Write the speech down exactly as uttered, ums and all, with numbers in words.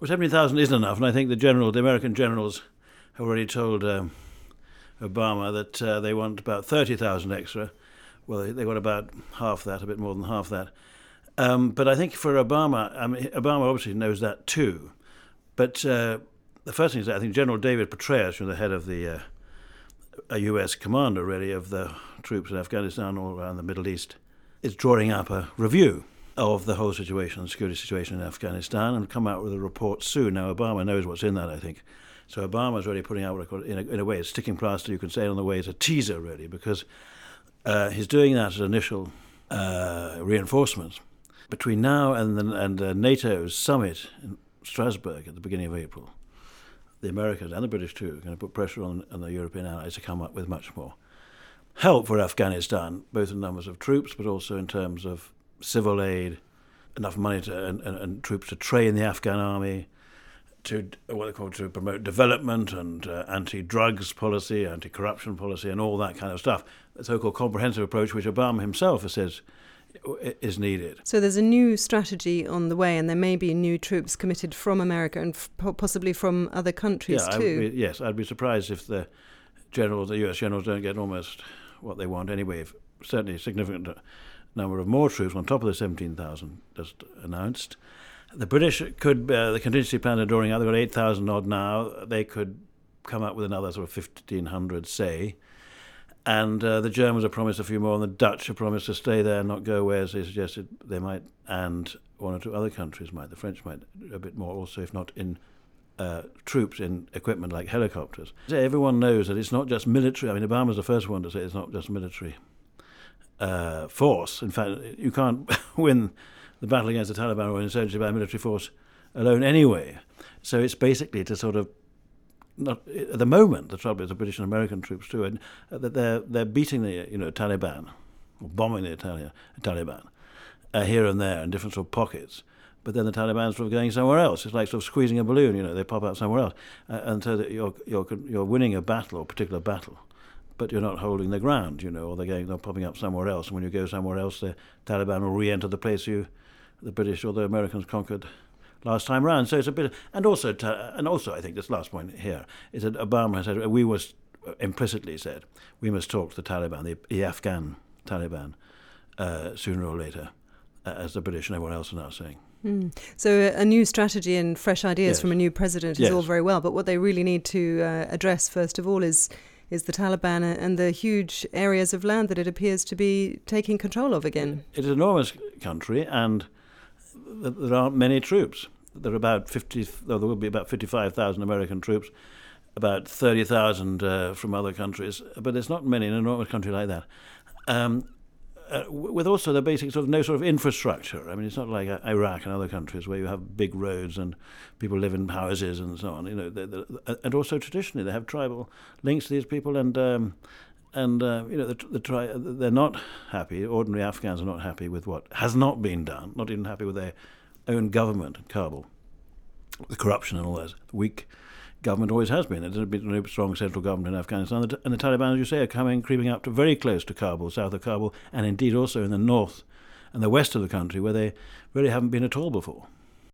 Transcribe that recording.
Well, seventeen thousand isn't enough, and I think the general, the American generals have already told um, Obama that uh, they want about thirty thousand extra. Well, they, they want about half that, a bit more than half that. Um, but I think for Obama, I mean, Obama obviously knows that too. But uh, the first thing is that I think General David Petraeus, who's the head of the uh, a U S commander, really, of the troops in Afghanistan all around the Middle East, is drawing up a review of the whole situation, the security situation in Afghanistan, and come out with a report soon. Now, Obama knows what's in that, I think. So Obama's really putting out, in a, in a way, a sticking plaster, you could say, on the way. It's a teaser, really, because uh, he's doing that as initial uh, reinforcements. Between now and, the, and uh, NATO's summit in Strasbourg at the beginning of April, the Americans and the British, too, are going to put pressure on, on the European allies to come up with much more help for Afghanistan, both in numbers of troops, but also in terms of civil aid, enough money to, and, and, and troops to train the Afghan army, to what they call to promote development and uh, anti-drugs policy, anti-corruption policy, and all that kind of stuff. The so-called comprehensive approach, which Obama himself has said is needed. So there's a new strategy on the way, and there may be new troops committed from America and f- possibly from other countries yeah, too. I would be, yes, I'd be surprised if the generals, the U S generals, don't get almost what they want anyway. If certainly a significant number of more troops on top of the seventeen thousand just announced. The British could, uh, the contingency plans are drawing out. They've got eight thousand odd now. They could come up with another sort of fifteen hundred, say. And uh, the Germans have promised a few more, and the Dutch have promised to stay there and not go away, as they suggested they might. And one or two other countries might. The French might a bit more also, if not in uh, troops, in equipment like helicopters. Everyone knows that it's not just military. I mean, Obama's the first one to say it's not just military uh, force. In fact, you can't win the battle against the Taliban or insurgency by military force alone anyway. So it's basically to sort of, not at the moment, the trouble is the British and American troops too, and that they're they're beating the you know Taliban, or bombing the Italian, Taliban, uh, here and there in different sort of pockets. But then the Taliban's sort of going somewhere else. It's like sort of squeezing a balloon, you know, they pop out somewhere else, uh, and so that you're you're you're winning a battle or a particular battle, but you're not holding the ground, you know, or they're going they're popping up somewhere else. And when you go somewhere else, the Taliban will re-enter the place you, the British or the Americans conquered last time round. So it's a bit, and also, and also, I think this last point here is that Obama said we was implicitly said we must talk to the Taliban, the, the Afghan Taliban, uh, sooner or later, uh, as the British and everyone else are now saying. Mm. So a new strategy and fresh ideas yes. from a new president is yes. all very well, but what they really need to uh, address first of all is is the Taliban and the huge areas of land that it appears to be taking control of again. It's an enormous country, and there aren't many troops. There are about fifty. There will be about fifty-five thousand American troops, about thirty thousand uh, from other countries. But there's not many in an enormous country like that. Um, uh, with also the basic sort of no sort of infrastructure. I mean, it's not like Iraq and other countries where you have big roads and people live in houses and so on. You know, they're, they're, and also traditionally they have tribal links to these people, and um, and uh, you know, the, the tri- they're not happy. Ordinary Afghans are not happy with what has not been done. Not even happy with their own government in Kabul, the corruption and all that. The weak government always has been. There's been no strong central government in Afghanistan. And the, and the Taliban, as you say, are coming, creeping up to very close to Kabul, south of Kabul, and indeed also in the north and the west of the country, where they really haven't been at all before.